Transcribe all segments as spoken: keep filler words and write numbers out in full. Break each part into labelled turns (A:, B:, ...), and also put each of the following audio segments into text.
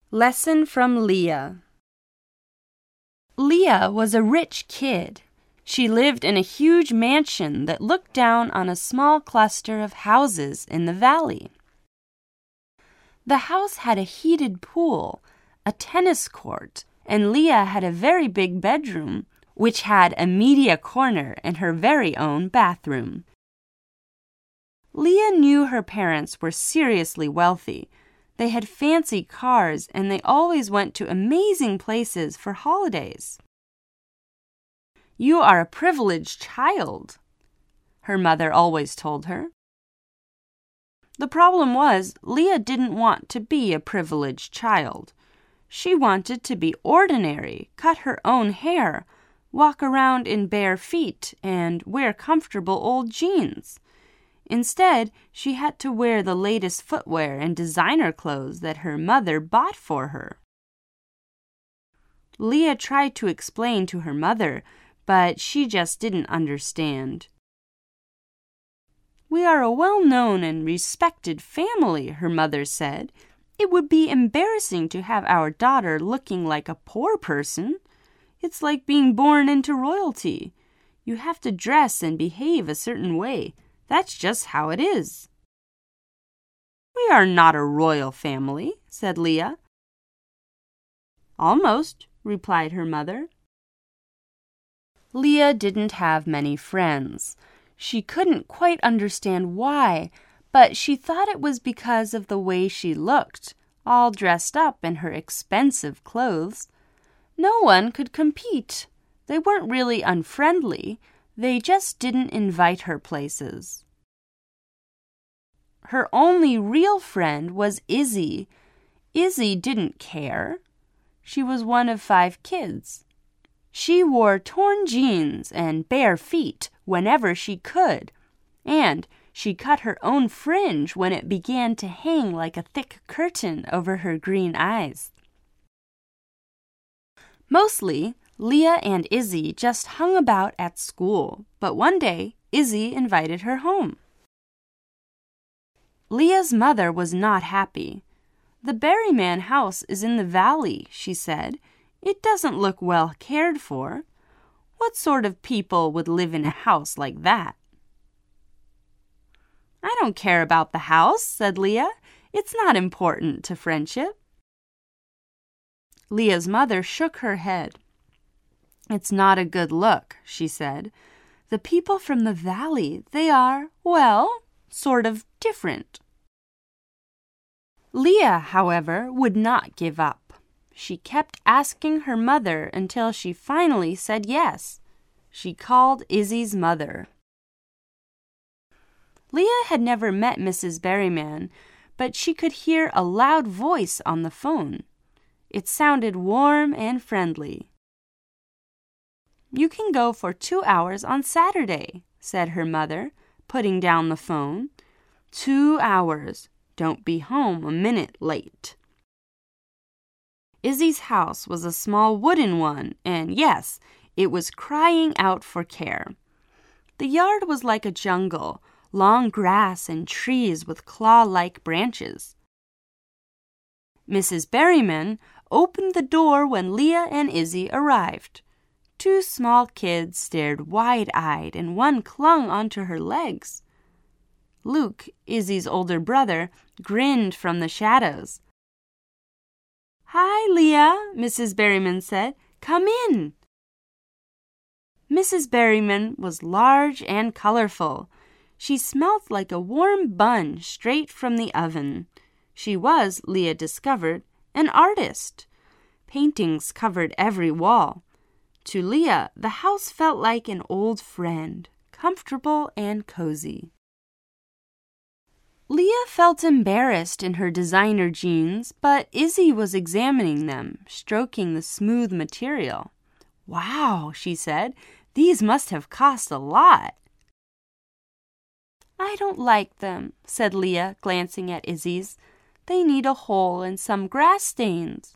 A: Lesson from Leah. Leah was a rich kid. She lived in a huge mansion that looked down on a small cluster of houses in the valley. The house had a heated pool, a tennis court, and Leah had a very big bedroom, which had a media corner and her very own bathroom. Leah knew her parents were seriously wealthy. They had fancy cars, and they always went to amazing places for holidays. "You are a privileged child," her mother always told her. The problem was, Leah didn't want to be a privileged child. She wanted to be ordinary, cut her own hair, walk around in bare feet, and wear comfortable old jeans. Instead, she had to wear the latest footwear and designer clothes that her mother bought for her. Leah tried to explain to her mother, but she just didn't understand. "We are a well-known and respected family," her mother said. "It would be embarrassing to have our daughter looking like a poor person. It's like being born into royalty. You have to dress and behave a certain way. That's just how it is." "We are not a royal family," said Leah. "Almost," replied her mother. Leah didn't have many friends. She couldn't quite understand why, but she thought it was because of the way she looked, all dressed up in her expensive clothes. No one could compete. They weren't really unfriendly. They just didn't invite her places. Her only real friend was Izzy. Izzy didn't care. She was one of five kids. She wore torn jeans and bare feet whenever she could, and she cut her own fringe when it began to hang like a thick curtain over her green eyes. Mostly, Leah and Izzy just hung about at school, but one day, Izzy invited her home. Leah's mother was not happy. "The Berryman house is in the valley," she said. "It doesn't look well cared for. What sort of people would live in a house like that?" "I don't care about the house," said Leah. "It's not important to friendship." Leah's mother shook her head. "It's not a good look," she said. "The people from the valley, they are, well, sort of different." Leah, however, would not give up. She kept asking her mother until she finally said yes. She called Izzy's mother. Leah had never met Missus Berryman, but she could hear a loud voice on the phone. It sounded warm and friendly. "You can go for two hours on Saturday," said her mother, putting down the phone. "Two hours. Don't be home a minute late." Izzy's house was a small wooden one, and yes, it was crying out for care. The yard was like a jungle, long grass and trees with claw-like branches. Missus Berryman opened the door when Leah and Izzy arrived. Two small kids stared wide-eyed, and one clung onto her legs. Luke, Izzy's older brother, grinned from the shadows. "Hi, Leah," Missus Berryman said. "Come in." Missus Berryman was large and colorful. She smelled like a warm bun straight from the oven. She was, Leah discovered, an artist. Paintings covered every wall. To Leah, the house felt like an old friend, comfortable and cozy. Leah felt embarrassed in her designer jeans, but Izzy was examining them, stroking the smooth material. "Wow," she said, "these must have cost a lot." "I don't like them," said Leah, glancing at Izzy's. "They need a hole and some grass stains."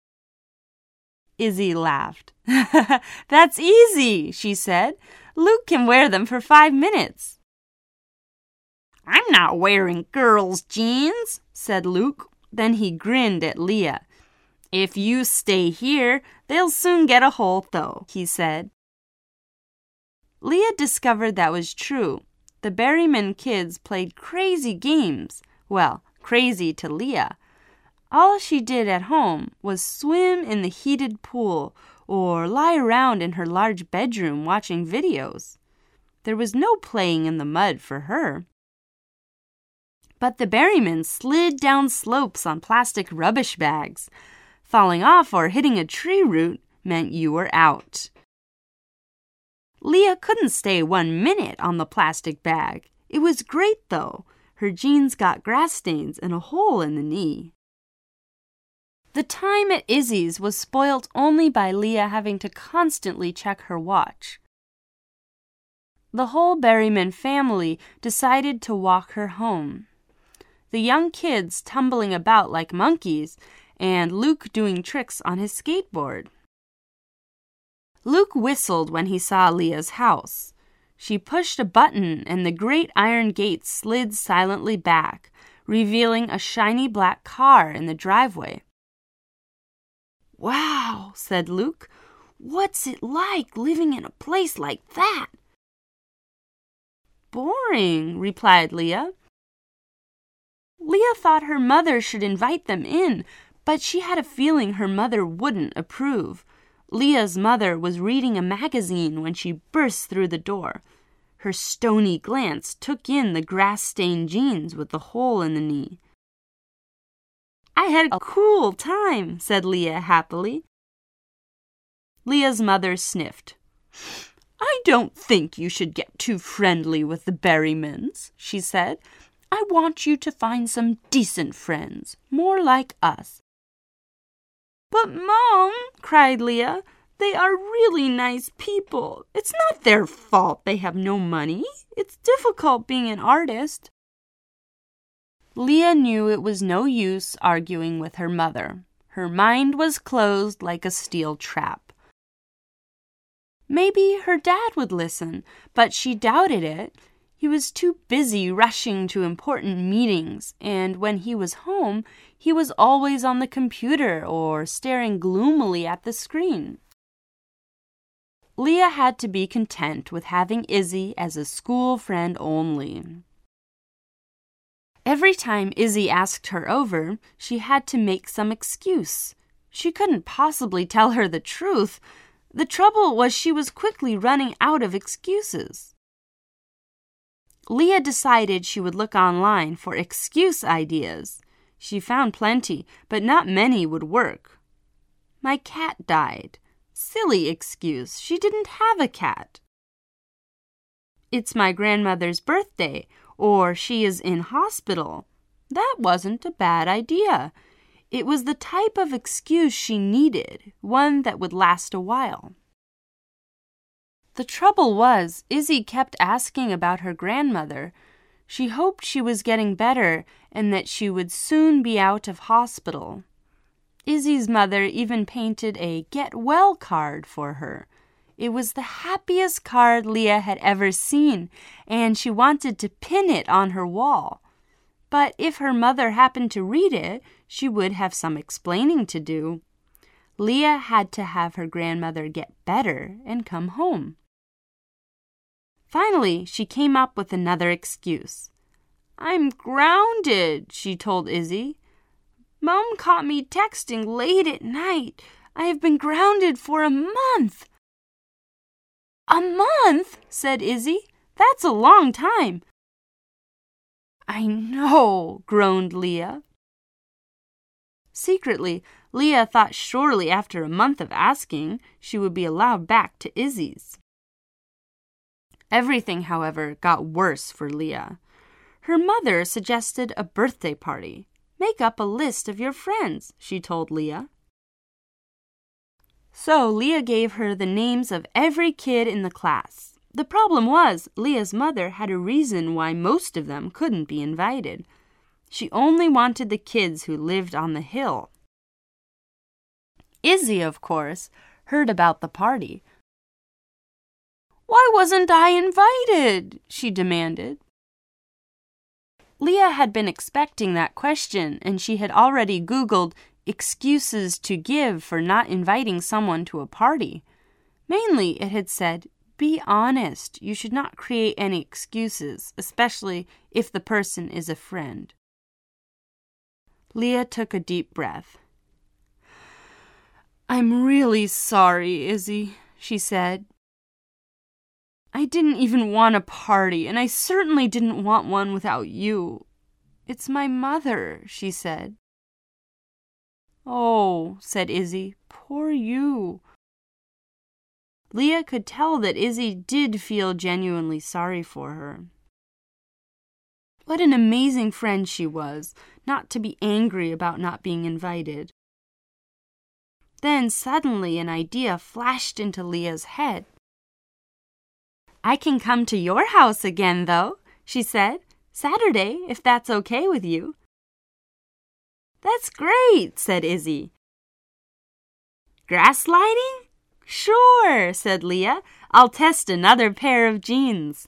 A: Izzy laughed. "That's easy," she said. "Luke can wear them for five minutes." "I'm not wearing girls' jeans," said Luke. Then he grinned at Leah. "If you stay here, they'll soon get a hold, though," he said. Leah discovered that was true. The Berryman kids played crazy games. Well, crazy to Leah. All she did at home was swim in the heated pool or lie around in her large bedroom watching videos. There was no playing in the mud for her. But the Berrymen slid down slopes on plastic rubbish bags. Falling off or hitting a tree root meant you were out. Leah couldn't stay one minute on the plastic bag. It was great, though. Her jeans got grass stains and a hole in the knee. The time at Izzy's was spoilt only by Leah having to constantly check her watch. The whole Berryman family decided to walk her home. The young kids tumbling about like monkeys, and Luke doing tricks on his skateboard. Luke whistled when he saw Leah's house. She pushed a button and the great iron gate slid silently back, revealing a shiny black car in the driveway. "Wow," said Luke. "What's it like living in a place like that?" "Boring," replied Leah. Leah thought her mother should invite them in, but she had a feeling her mother wouldn't approve. Leah's mother was reading a magazine when she burst through the door. Her stony glance took in the grass-stained jeans with the hole in the knee. "I had a cool time," said Leah happily. Leah's mother sniffed. "I don't think you should get too friendly with the Berrymans," she said. "I want you to find some decent friends, more like us." "But, Mom," cried Leah, "they are really nice people. It's not their fault they have no money. It's difficult being an artist." Leah knew it was no use arguing with her mother. Her mind was closed like a steel trap. Maybe her dad would listen, but she doubted it. He was too busy rushing to important meetings, and when he was home, he was always on the computer or staring gloomily at the screen. Leah had to be content with having Izzy as a school friend only. Every time Izzy asked her over, she had to make some excuse. She couldn't possibly tell her the truth. The trouble was she was quickly running out of excuses. Leah decided she would look online for excuse ideas. She found plenty, but not many would work. "My cat died." Silly excuse. She didn't have a cat. "It's my grandmother's birthday," or "she is in hospital." That wasn't a bad idea. It was the type of excuse she needed, one that would last a while. The trouble was, Izzy kept asking about her grandmother. She hoped she was getting better and that she would soon be out of hospital. Izzy's mother even painted a get well card for her. It was the happiest card Leah had ever seen, and she wanted to pin it on her wall. But if her mother happened to read it, she would have some explaining to do. Leah had to have her grandmother get better and come home. Finally, she came up with another excuse. "I'm grounded," she told Izzy. "Mom caught me texting late at night. I have been grounded for a month." "A month?" said Izzy. "That's a long time." "I know," groaned Leah. Secretly, Leah thought surely after a month of asking, she would be allowed back to Izzy's. Everything, however, got worse for Leah. Her mother suggested a birthday party. "Make up a list of your friends," she told Leah. So Leah gave her the names of every kid in the class. The problem was, Leah's mother had a reason why most of them couldn't be invited. She only wanted the kids who lived on the hill. Izzy, of course, heard about the party. "Why wasn't I invited?" she demanded. Leah had been expecting that question, and she had already Googled, excuses to give for not inviting someone to a party. Mainly, it had said, be honest. You should not create any excuses, especially if the person is a friend. Leah took a deep breath. I'm really sorry, Izzy, she said. I didn't even want a party, and I certainly didn't want one without you. It's my mother, she said. Oh, said Izzy, poor you. Leah could tell that Izzy did feel genuinely sorry for her. What an amazing friend she was, not to be angry about not being invited. Then suddenly an idea flashed into Leah's head. I can come to your house again, though, she said. Saturday, if that's okay with you. That's great, said Izzy. Grass sliding? Sure, said Leah. I'll test another pair of jeans.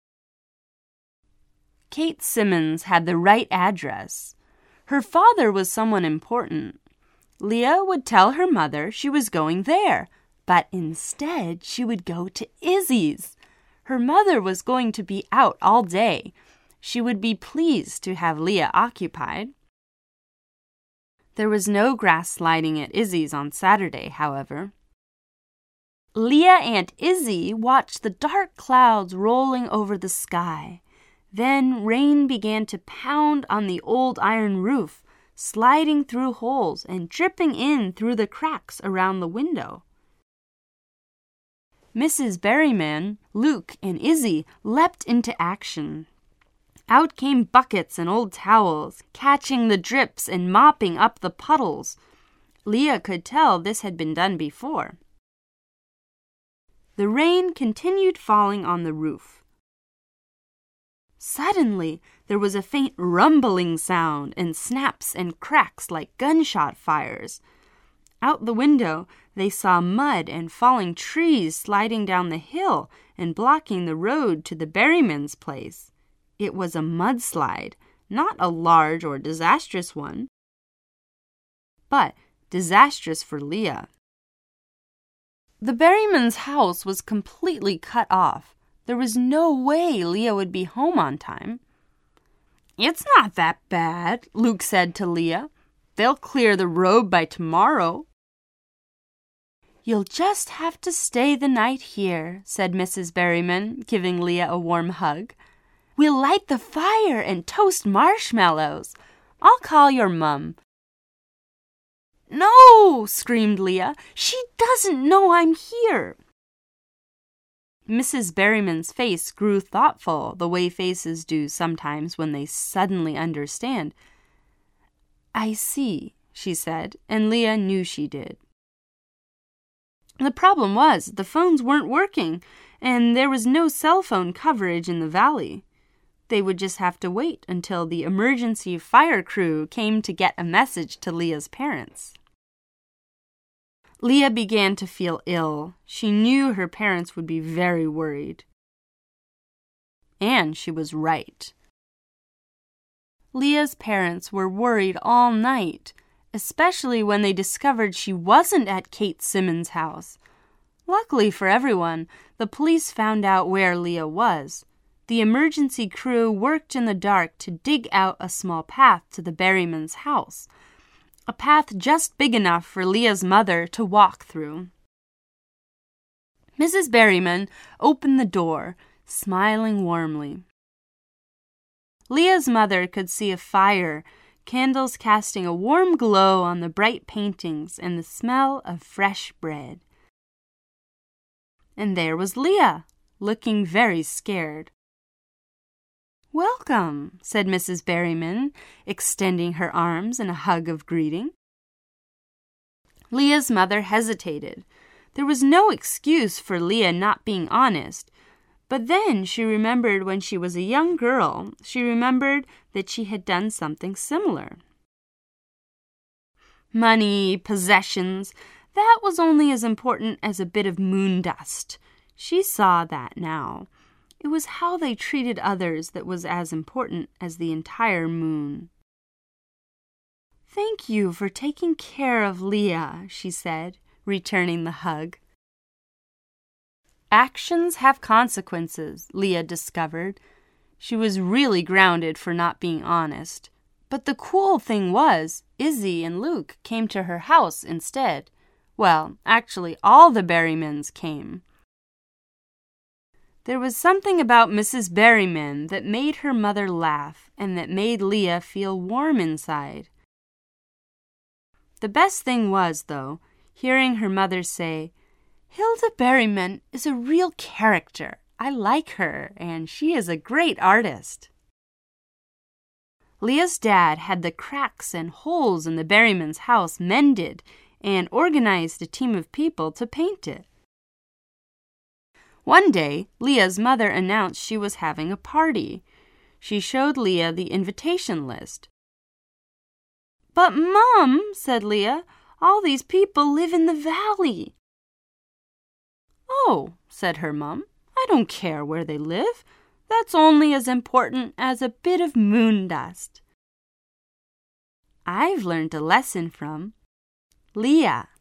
A: Kate Simmons had the right address. Her father was someone important. Leah would tell her mother she was going there, but instead she would go to Izzy's. Her mother was going to be out all day. She would be pleased to have Leah occupied. There was no grass sliding at Izzy's on Saturday, however. Leah and Izzy watched the dark clouds rolling over the sky. Then rain began to pound on the old iron roof, sliding through holes and dripping in through the cracks around the window. Missus Berryman, Luke, and Izzy leapt into action. Out came buckets and old towels, catching the drips and mopping up the puddles. Leah could tell this had been done before. The rain continued falling on the roof. Suddenly, there was a faint rumbling sound and snaps and cracks like gunshot fires. Out the window, they saw mud and falling trees sliding down the hill and blocking the road to the Berryman's place. It was a mudslide, not a large or disastrous one, but disastrous for Leah. The Berryman's house was completely cut off. There was no way Leah would be home on time. It's not that bad, Luke said to Leah. They'll clear the road by tomorrow. You'll just have to stay the night here, said Missus Berryman, giving Leah a warm hug. We'll light the fire and toast marshmallows. I'll call your mum. No, screamed Leah. She doesn't know I'm here. Missus Berryman's face grew thoughtful, the way faces do sometimes when they suddenly understand. I see, she said, and Leah knew she did. The problem was the phones weren't working, and there was no cell phone coverage in the valley. They would just have to wait until the emergency fire crew came to get a message to Leah's parents. Leah began to feel ill. She knew her parents would be very worried. And she was right. Leah's parents were worried all night, especially when they discovered she wasn't at Kate Simmons' house. Luckily for everyone, the police found out where Leah was. The emergency crew worked in the dark to dig out a small path to the Berryman's house. A path just big enough for Leah's mother to walk through. Missus Berryman opened the door, smiling warmly. Leah's mother could see a fire, candles casting a warm glow on the bright paintings and the smell of fresh bread. And there was Leah, looking very scared. Welcome, said Missus Berryman, extending her arms in a hug of greeting. Leah's mother hesitated. There was no excuse for Leah not being honest, but then she remembered when she was a young girl, she remembered that she had done something similar. Money, possessions, that was only as important as a bit of moon dust. She saw that now. It was how they treated others that was as important as the entire moon. Thank you for taking care of Leah, she said, returning the hug. Actions have consequences, Leah discovered. She was really grounded for not being honest. But the cool thing was, Izzy and Luke came to her house instead. Well, actually, all the Berrymans came. There was something about Missus Berryman that made her mother laugh and that made Leah feel warm inside. The best thing was, though, hearing her mother say, Hilda Berryman is a real character. I like her, and she is a great artist. Leah's dad had the cracks and holes in the Berrymans' house mended and organized a team of people to paint it. One day, Leah's mother announced she was having a party. She showed Leah the invitation list. But, Mom, said Leah, all these people live in the valley. Oh, said her mom, I don't care where they live. That's only as important as a bit of moon dust. I've learned a lesson from Leah.